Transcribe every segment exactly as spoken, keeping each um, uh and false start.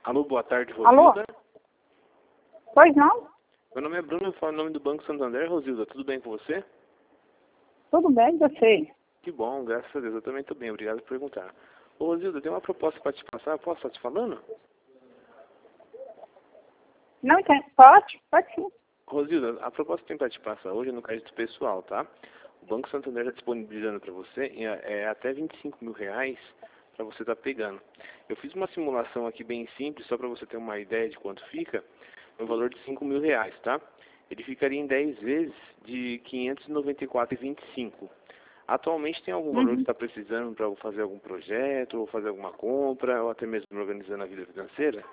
Alô, boa tarde, Alô? Rosilda. Pois não? Meu nome é Bruno, eu falo em nome do Banco Santander. Rosilda, tudo bem com você? Tudo bem, você? Que bom, graças a Deus. Eu também estou bem, obrigado por perguntar. Ô, Rosilda, tem uma proposta para te passar, posso estar te falando? Não entendo. Pode? Pode sim. Rosilda, a proposta que tem para te passar hoje é no crédito pessoal, tá? O Banco Santander está disponibilizando para você é, é até vinte e cinco mil reais para você estar pegando. Eu fiz uma simulação aqui bem simples, só para você ter uma ideia de quanto fica, no valor de cinco mil reais, tá? Ele ficaria em dez vezes de quinhentos e noventa e quatro reais e vinte e cinco centavos. Atualmente tem algum valor que Uhum. está precisando para fazer algum projeto, ou fazer alguma compra, ou até mesmo organizando a vida financeira?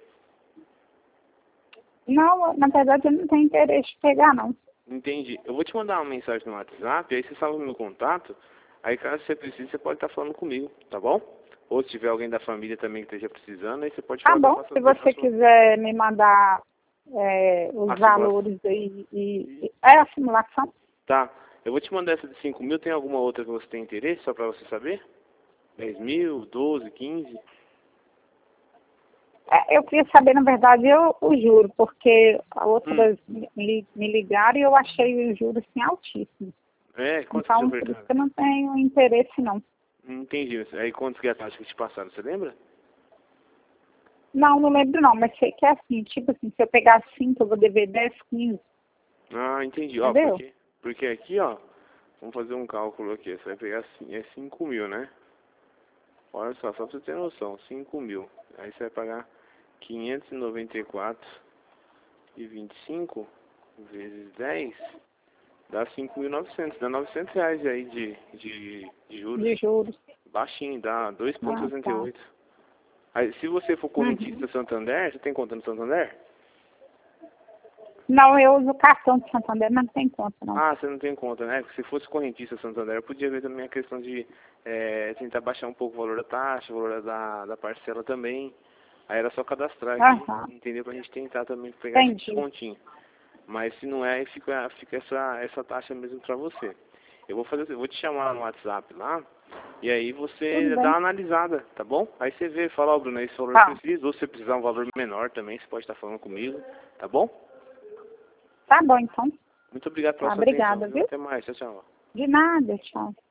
Não, na verdade eu não tenho interesse de pegar, não. Entendi. Eu vou te mandar uma mensagem no WhatsApp, aí você salva o meu contato, aí caso você precise, você pode estar falando comigo, tá bom? Ou se tiver alguém da família também que esteja precisando, aí você pode Tá falar que eu bom, faço se a você sua... quiser me mandar é, os a simulação. valores aí e, e... É a simulação? Tá. Eu vou te mandar essa de cinco mil, tem alguma outra que você tem interesse, só para você saber? dez mil, doze, quinze? É, eu queria saber, na verdade, eu, o juro, porque a Hum. outras me, me ligaram e eu achei o juro assim altíssimo. É, quanto que você Então, por isso ofertaram? que eu não tenho interesse, não. Não entendi. Aí quantos que é a taxa que te passaram, você lembra? Não, não lembro não, mas sei que é assim, tipo assim, se eu pegar cinco, eu vou dever dez, quinze, Ah, entendi. Ó, entendeu? porque, porque aqui, ó, vamos fazer um cálculo aqui. Você vai pegar assim, é cinco mil, né? Olha só, só pra você ter noção, cinco mil. Aí você vai pagar quinhentos e noventa e quatro e vinte e cinco vezes dez, dá cinco mil e novecentos. Dá novecentos reais aí de, de, de juros. De juros. Baixinho, dá dois vírgula Ah, sessenta e tá. oito. Aí, se você for Uhum. correntista Santander, você tem conta no Santander? Não, eu uso o cartão de Santander, mas não tem conta, não. Ah, você não tem conta, né? Se fosse correntista Santander, eu podia ver também a questão de é, tentar baixar um pouco o valor da taxa, o valor da, da parcela também. Aí era só cadastrar aqui, Aham, entendeu? Pra gente tentar também pegar esse entendi. descontinho. Mas se não é, aí fica, fica essa, essa taxa mesmo pra você. Eu vou fazer, eu vou te chamar no WhatsApp lá, e aí Tudo você dá bem. uma analisada, tá bom? Aí você vê, fala, ó, Bruno, esse valor eu Tá. preciso, ou se você precisar um valor menor também, você pode estar falando comigo, tá bom? Tá bom, então. Muito obrigado pela Tá, sua atenção, obrigada, viu? viu? Até mais, tchau, tchau. De nada, tchau.